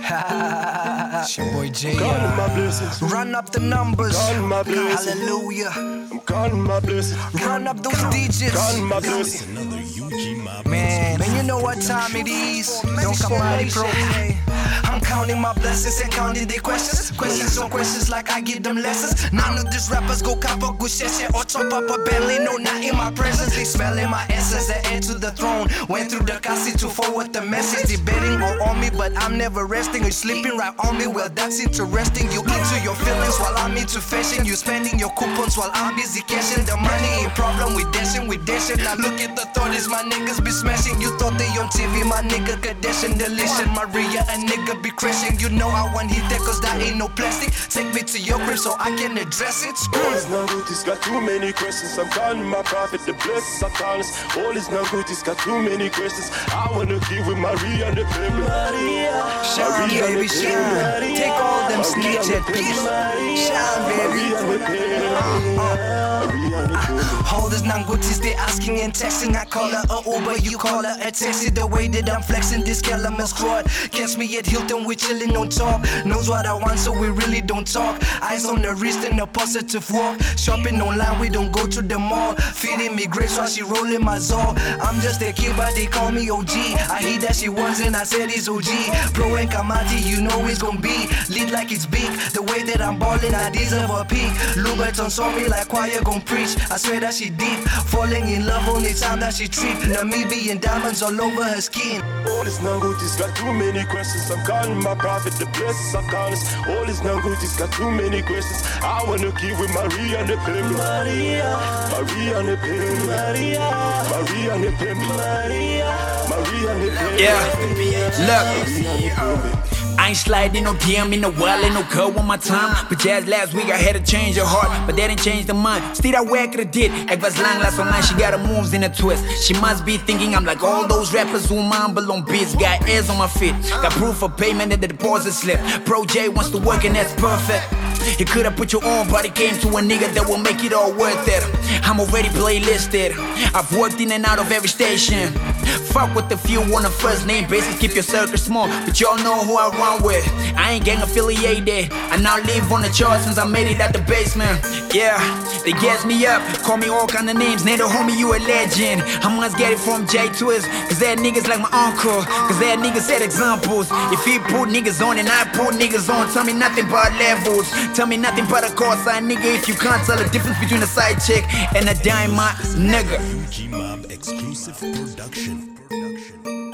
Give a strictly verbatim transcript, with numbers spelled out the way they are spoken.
It's your boy Jay. Calling my blessings. Run up the numbers. Calling my blessings. Hallelujah. I'm calling my blessings. Run up those digits. Calling my blessings. Man, man, you know what time it is. Don't come out pro. I'm counting my blessings and counting their questions. Questions on questions like I give them lessons. None of these rappers go cap a good shit or chop up a belly. No, not in my presence. They smelling my essence. The heir to the throne. Went through the castle to forward the message. Debating all on me, but I'm never resting. You sleeping right on me. Well, that's interesting. You into your feelings while I'm into fashion. You spending your coupons while I'm busy cashing. The money ain't problem. We dashing, we dashing. Now look at the thought is my niggas be smashing. You thought they on T V, my nigga Kardashian deletion. Maria, a nigga be crashing. You know I want hit that cause that ain't no plastic. Take me to your crib so I can address it. All is not good, it's got too many questions. I'm calling my prophet, the blessings I call us. All is not good, it's got too many questions. I wanna give with Maria and the baby. Shine, baby, shine. Take all them snitch at peace. Shine, baby. All this Nangutis, they asking and texting. I call her a Uber, you call her a taxi. The way that I'm flexing this Kellerman squad. Catch me at Hilton, we chillin' on top. Knows what I want, so we really don't talk. Eyes on the wrist and a positive walk. Shopping online, we don't go to the mall. Feeding me grapes while she rolling my zor. I'm just a kid, but they call me O G. I hear that she wants and I said it's O G. Pro and Kamati, you know it's gon' be lit like it's big. The way that I'm ballin', I deserve a peak. Luberton saw me like choir gon' preach. I swear that she deep, falling in love only time that she trip. Namibian diamonds all over her skin. All is not good, it's got too many questions. I'm calling my prophet, the blessings I call us. All is not good, it's got too many questions. I wanna give with Maria and the baby. Maria, Maria and the baby. Maria, Maria and the baby. Maria, Maria and the baby. Yeah, look. I ain't sliding no D M in no wallet, no cut one my time. But just last week I had to change her heart, but that didn't change the mind. Still I work it did. Ek was lang last online, she got her moves in a twist. She must be thinking I'm like all those rappers who mumble on beats. Got ears on my feet, got proof of payment and the deposit slip. Pro J wants to work and that's perfect. You could've put your own, but it came to a nigga that will make it all worth it. I'm already playlisted, I've worked in and out of every station. Fuck with the few on a first name basis, keep your circle small, but y'all know who I run with. I ain't gang affiliated, I now live on the charts since I made it out the basement. Yeah, they gas me up, call me all kind of names, name the homie you a legend. I must get it from J Twist, cause that niggas like my uncle, cause that niggas set examples. If he put niggas on and I put niggas on, tell me nothing but levels, tell me nothing but a call sign, nigga. If you can't tell the difference between a side chick and a dime, my nigga. U G Mob exclusive production.